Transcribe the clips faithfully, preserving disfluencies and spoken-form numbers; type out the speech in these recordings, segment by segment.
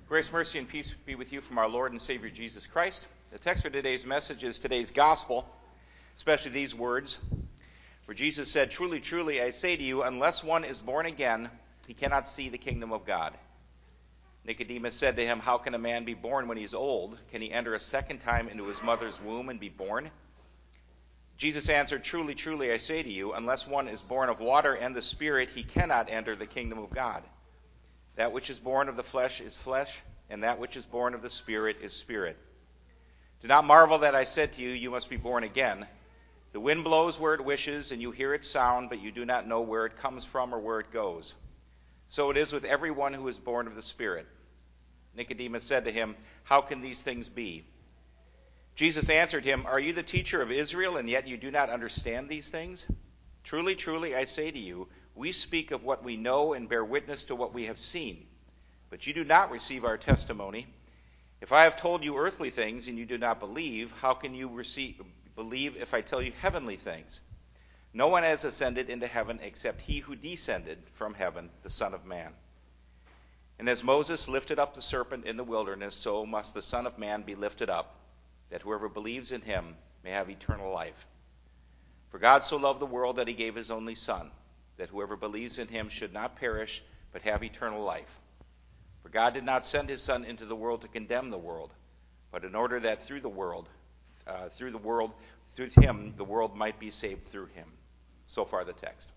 Grace, mercy, and peace be with you from our Lord and Savior Jesus Christ. The text for today's message is today's gospel, especially these words, where Jesus said, "Truly, truly, I say to you, unless one is born again, he cannot see the kingdom of God." Nicodemus said to him, "How can a man be born when he is old? Can he enter a second time into his mother's womb and be born?" Jesus answered, "Truly, truly, I say to you, unless one is born of water and the Spirit, he cannot enter the kingdom of God. That which is born of the flesh is flesh, and that which is born of the Spirit is spirit. Do not marvel that I said to you, you must be born again. The wind blows where it wishes, and you hear its sound, but you do not know where it comes from or where it goes. So it is with everyone who is born of the Spirit." Nicodemus said to him, "How can these things be?" Jesus answered him, "Are you the teacher of Israel, and yet you do not understand these things? Truly, truly, I say to you, we speak of what we know and bear witness to what we have seen, but you do not receive our testimony. If I have told you earthly things and you do not believe, how can you receive, believe if I tell you heavenly things? No one has ascended into heaven except he who descended from heaven, the Son of Man. And as Moses lifted up the serpent in the wilderness, so must the Son of Man be lifted up, that whoever believes in him may have eternal life. For God so loved the world that he gave his only Son, that whoever believes in him should not perish, but have eternal life. For God did not send his Son into the world to condemn the world, but in order that through the world, uh, through the world, through him, the world might be saved through him." So far the text.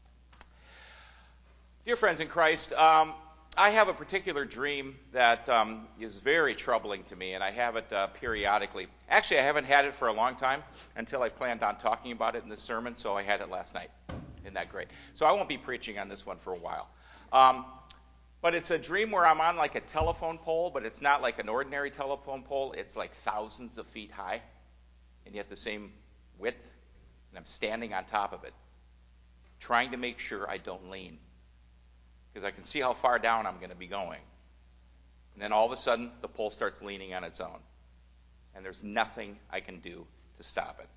Dear friends in Christ, um, I have a particular dream that um, is very troubling to me, and I have it uh, periodically. Actually, I haven't had it for a long time until I planned on talking about it in this sermon, so I had it last night. Isn't that great? So I won't be preaching on this one for a while. Um, but it's a dream where I'm on like a telephone pole, but it's not like an ordinary telephone pole. It's like thousands of feet high, and yet the same width, and I'm standing on top of it, trying to make sure I don't lean, because I can see how far down I'm going to be going. And then all of a sudden, the pole starts leaning on its own, and there's nothing I can do to stop it.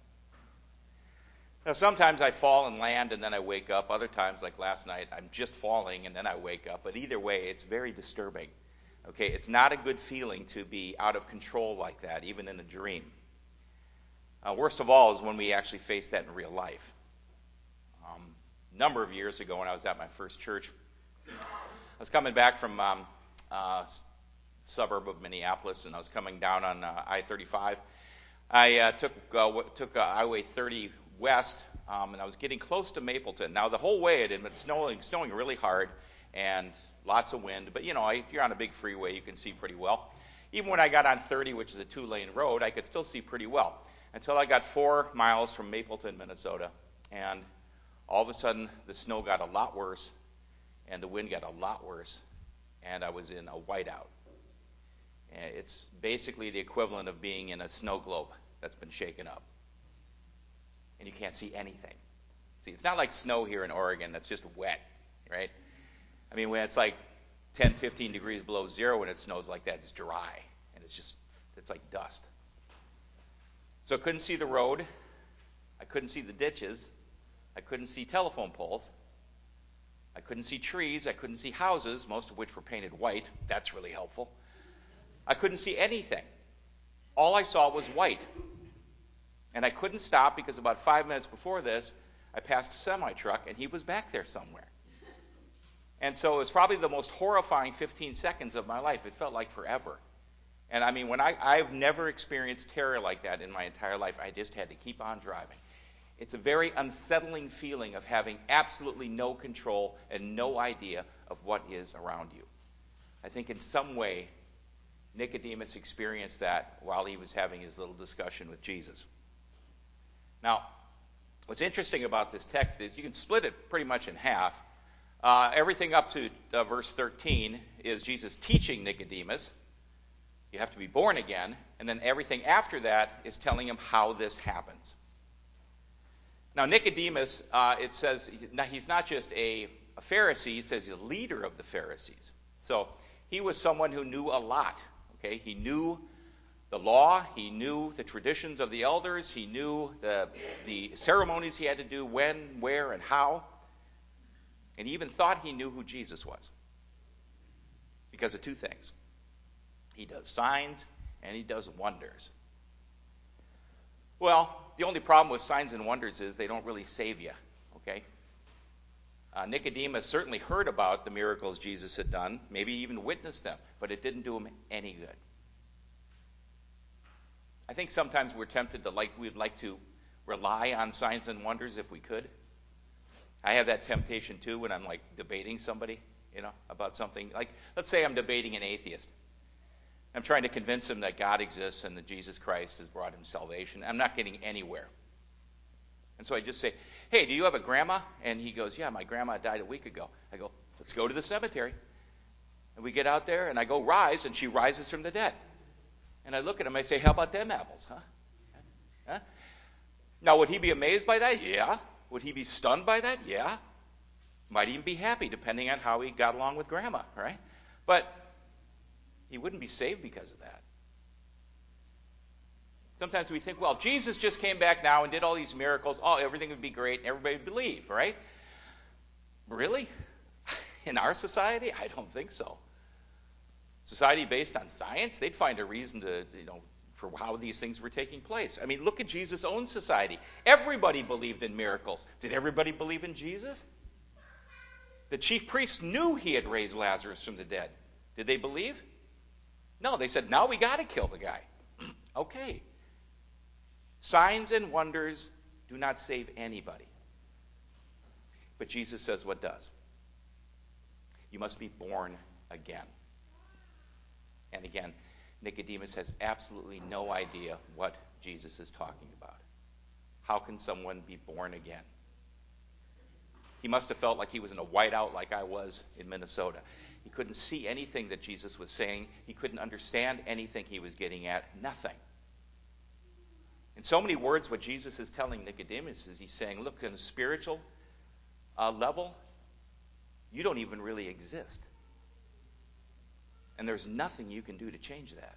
Now, sometimes I fall and land, and then I wake up. Other times, like last night, I'm just falling, and then I wake up. But either way, it's very disturbing. Okay, it's not a good feeling to be out of control like that, even in a dream. Uh, worst of all is when we actually face that in real life. Um, a number of years ago, when I was at my first church, I was coming back from um, uh, suburb of Minneapolis, and I was coming down on uh, I thirty-five. I uh, took uh, took uh, Highway thirty west, um, and I was getting close to Mapleton. Now, the whole way it had been snowing, snowing really hard, and lots of wind. But you know, if you're on a big freeway, you can see pretty well. Even when I got on thirty, which is a two-lane road, I could still see pretty well until I got four miles from Mapleton, Minnesota, and all of a sudden the snow got a lot worse. And the wind got a lot worse, and I was in a whiteout. And it's basically the equivalent of being in a snow globe that's been shaken up. And you can't see anything. See, it's not like snow here in Oregon that's just wet, right? I mean, when it's like ten, fifteen degrees below zero when it snows like that, it's dry, and it's just, it's like dust. So I couldn't see the road. I couldn't see the ditches. I couldn't see telephone poles. I couldn't see trees. I couldn't see houses, most of which were painted white. That's really helpful. I couldn't see anything. All I saw was white. And I couldn't stop because about five minutes before this, I passed a semi-truck, and he was back there somewhere. And so it was probably the most horrifying fifteen seconds of my life. It felt like forever. And I mean, when I, I've never experienced terror like that in my entire life. I just had to keep on driving. It's a very unsettling feeling of having absolutely no control and no idea of what is around you. I think in some way, Nicodemus experienced that while he was having his little discussion with Jesus. Now, what's interesting about this text is you can split it pretty much in half. Uh, everything up to uh, verse thirteen is Jesus teaching Nicodemus. You have to be born again. And then everything after that is telling him how this happens. Now, Nicodemus, uh, it says he's not just a, a Pharisee, it says he's a leader of the Pharisees. So he was someone who knew a lot. Okay, he knew the law, he knew the traditions of the elders, he knew the, the ceremonies he had to do, when, where, and how. And he even thought he knew who Jesus was because of two things. He does signs, and he does wonders. Well, the only problem with signs and wonders is they don't really save you, okay? Uh, Nicodemus certainly heard about the miracles Jesus had done, maybe even witnessed them, but it didn't do him any good. I think sometimes we're tempted to like, we'd like to rely on signs and wonders if we could. I have that temptation too when I'm like debating somebody, you know, about something. Like, let's say I'm debating an atheist. I'm trying to convince him that God exists and that Jesus Christ has brought him salvation. I'm not getting anywhere. And so I just say, hey, do you have a grandma? And he goes, yeah, my grandma died a week ago. I go, let's go to the cemetery. And we get out there, and I go, rise, and she rises from the dead. And I look at him, I say, how about them apples, huh? Huh? Now, would he be amazed by that? Yeah. Would he be stunned by that? Yeah. Might even be happy, depending on how he got along with grandma, right? But he wouldn't be saved because of that. Sometimes we think, well, if Jesus just came back now and did all these miracles, oh, everything would be great and everybody would believe, right? Really? In our society? I don't think so. Society based on science, they'd find a reason to, you know, for how these things were taking place. I mean, look at Jesus' own society. Everybody believed in miracles. Did everybody believe in Jesus? The chief priests knew he had raised Lazarus from the dead. Did they believe? No, they said, now we got to kill the guy. Okay. Signs and wonders do not save anybody. But Jesus says what does. You must be born again. And again, Nicodemus has absolutely no idea what Jesus is talking about. How can someone be born again? He must have felt like he was in a whiteout like I was in Minnesota. He couldn't see anything that Jesus was saying. He couldn't understand anything he was getting at. Nothing. In so many words, what Jesus is telling Nicodemus is he's saying, look, on a spiritual uh, level, you don't even really exist. And there's nothing you can do to change that.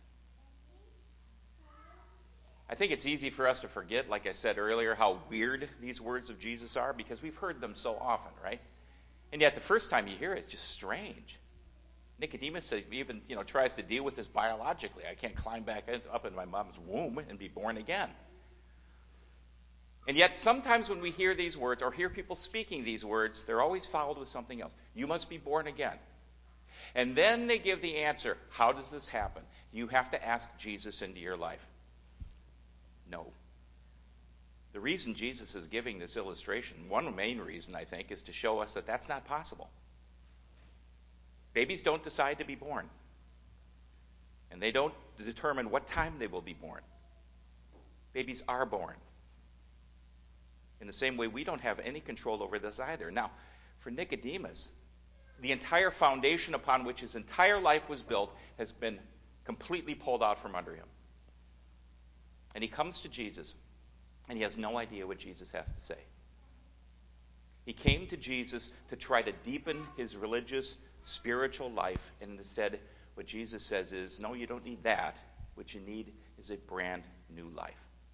I think it's easy for us to forget, like I said earlier, how weird these words of Jesus are because we've heard them so often, right? And yet the first time you hear it, it's just strange. Nicodemus even, you know, tries to deal with this biologically. I can't climb back up in my mom's womb and be born again. And yet sometimes when we hear these words or hear people speaking these words, they're always followed with something else. You must be born again. And then they give the answer. How does this happen? You have to ask Jesus into your life. No. The reason Jesus is giving this illustration, one main reason, I think, is to show us that that's not possible. Babies don't decide to be born. And they don't determine what time they will be born. Babies are born. In the same way, we don't have any control over this either. Now, for Nicodemus, the entire foundation upon which his entire life was built has been completely pulled out from under him. And he comes to Jesus, and he has no idea what Jesus has to say. He came to Jesus to try to deepen his religious, spiritual life, and instead what Jesus says is, no, you don't need that. What you need is a brand new life.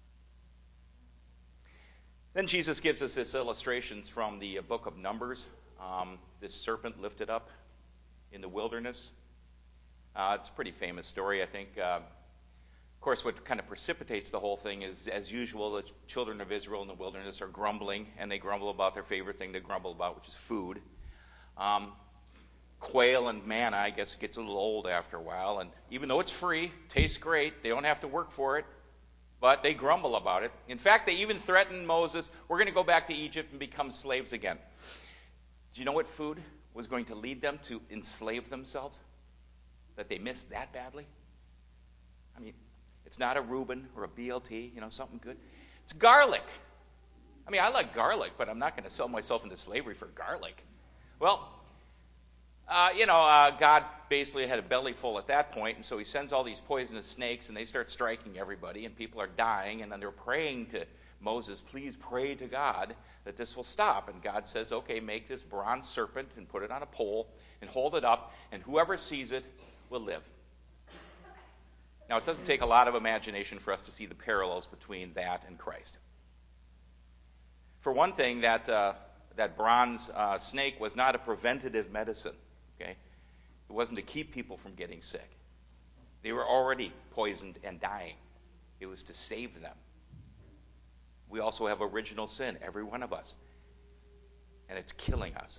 Then Jesus gives us this illustrations from the book of Numbers. Um, this serpent lifted up in the wilderness. Uh, it's a pretty famous story, I think. Uh, of course, what kind of precipitates the whole thing is, as usual, the children of Israel in the wilderness are grumbling, and they grumble about their favorite thing to grumble about, which is food. Um, quail and manna, I guess, it gets a little old after a while, and even though it's free, tastes great, they don't have to work for it. But they grumble about it. In fact, they even threatened Moses, we're going to go back to Egypt and become slaves again. Do you know what food was going to lead them to enslave themselves? That they missed that badly? I mean, it's not a Reuben or a B L T, you know, something good. It's garlic. I mean, I like garlic, but I'm not going to sell myself into slavery for garlic. Well, Uh, you know, uh, God basically had a belly full at that point, and so he sends all these poisonous snakes, and they start striking everybody, and people are dying, and then they're praying to Moses, please pray to God that this will stop. And God says, okay, make this bronze serpent and put it on a pole and hold it up, and whoever sees it will live. Now, it doesn't take a lot of imagination for us to see the parallels between that and Christ. For one thing, that uh, that bronze uh, snake was not a preventative medicine. Okay, it wasn't to keep people from getting sick. They were already poisoned and dying. It was to save them. We also have original sin, every one of us. And it's killing us.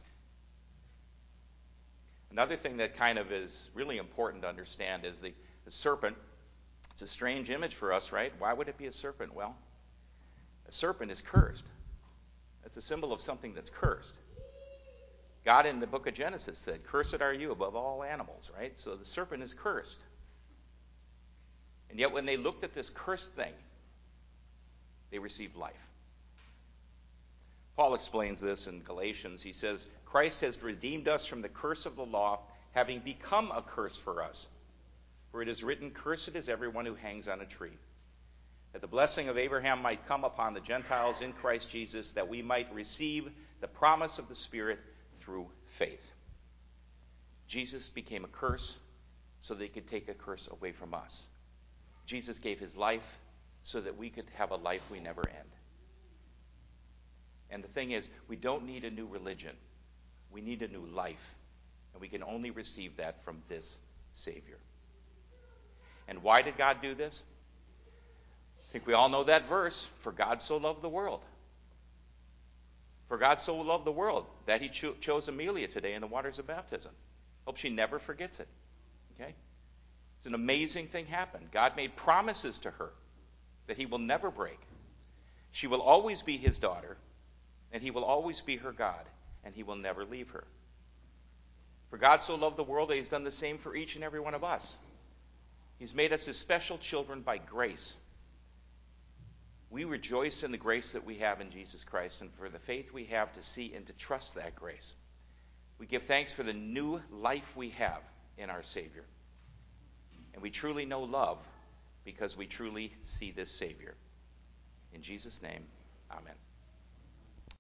Another thing that kind of is really important to understand is the, the serpent. It's a strange image for us, right? Why would it be a serpent? Well, a serpent is cursed. It's a symbol of something that's cursed. God in the book of Genesis said, "Cursed are you above all animals," right? So the serpent is cursed. And yet when they looked at this cursed thing, they received life. Paul explains this in Galatians. He says, "Christ has redeemed us from the curse of the law, having become a curse for us. For it is written, 'Cursed is everyone who hangs on a tree,' that the blessing of Abraham might come upon the Gentiles in Christ Jesus, that we might receive the promise of the Spirit through faith." Jesus became a curse so that he could take a curse away from us. Jesus gave his life so that we could have a life we never end. And the thing is, we don't need a new religion. We need a new life. And we can only receive that from this Savior. And why did God do this? I think we all know that verse, "For God so loved the world." For God so loved the world that he cho- chose Amelia today in the waters of baptism. Hope she never forgets it. Okay? It's an amazing thing happened. God made promises to her that he will never break. She will always be his daughter, and he will always be her God, and he will never leave her. For God so loved the world that he's done the same for each and every one of us. He's made us his special children by grace. We rejoice in the grace that we have in Jesus Christ and for the faith we have to see and to trust that grace. We give thanks for the new life we have in our Savior. And we truly know love because we truly see this Savior. In Jesus' name, amen.